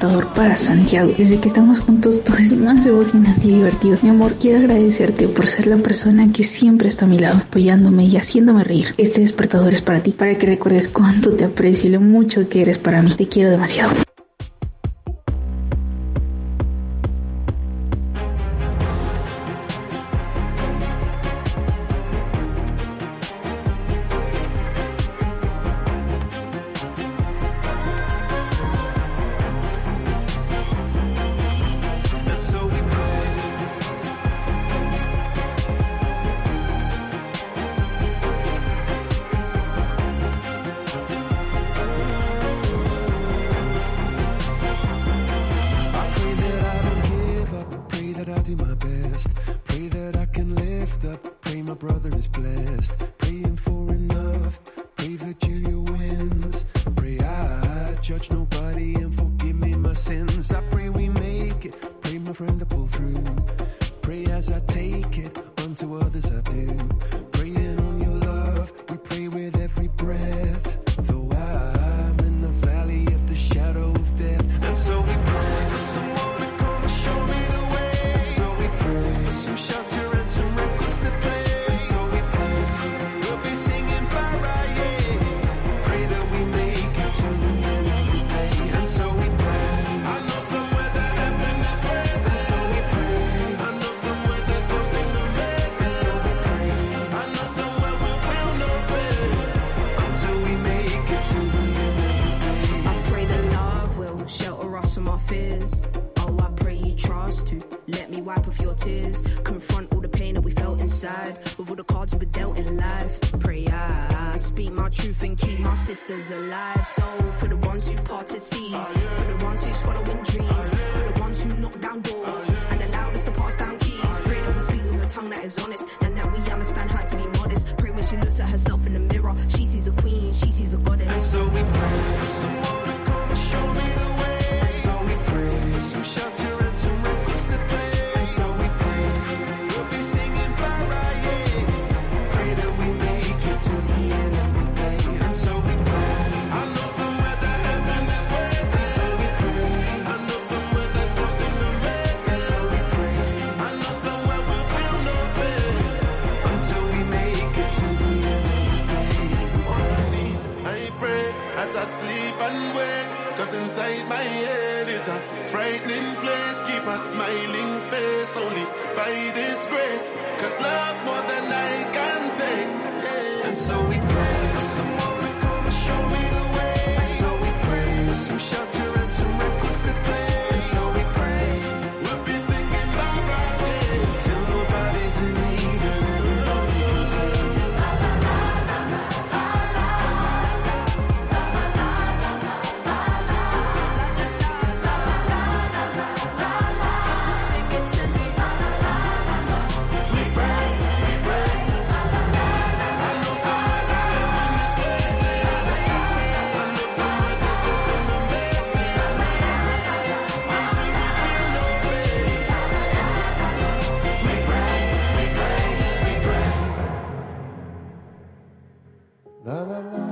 despertador para Santiago. Desde que estamos juntos todo es más emocionante y divertido. Mi amor, quiero agradecerte por ser la persona que siempre está a mi lado, apoyándome y haciéndome reír. Este despertador es para ti, para que recuerdes cuánto te aprecio y lo mucho que eres para mí. Te quiero demasiado. Sisters alive, so for the ones who parted seas, for the ones who's following dreams, for the ones who knock down doors and allowed us to pass down keys. Pray that we speak with a tongue that is honest and that we understand her to be modest. Pray when she looks at herself in the mirror, she sees a queen, she sees a goddess. And so we pray for someone to come and show me the way. And so we pray for some shelter and some records to play. And so we pray we'll be singing Mariah. Pray that we make it to the end of the day. And so we I sleep and wake, cause inside my head is a frightening place. Keep a smiling face only by this grace, cause love more than I can take. Yeah. And so we pray for someone to come and show me the way. And so we pray for some shelter and some records to play. And so we pray we'll be singing Mariah till nobody's in need and everybody can say la la la la la la la. La la la.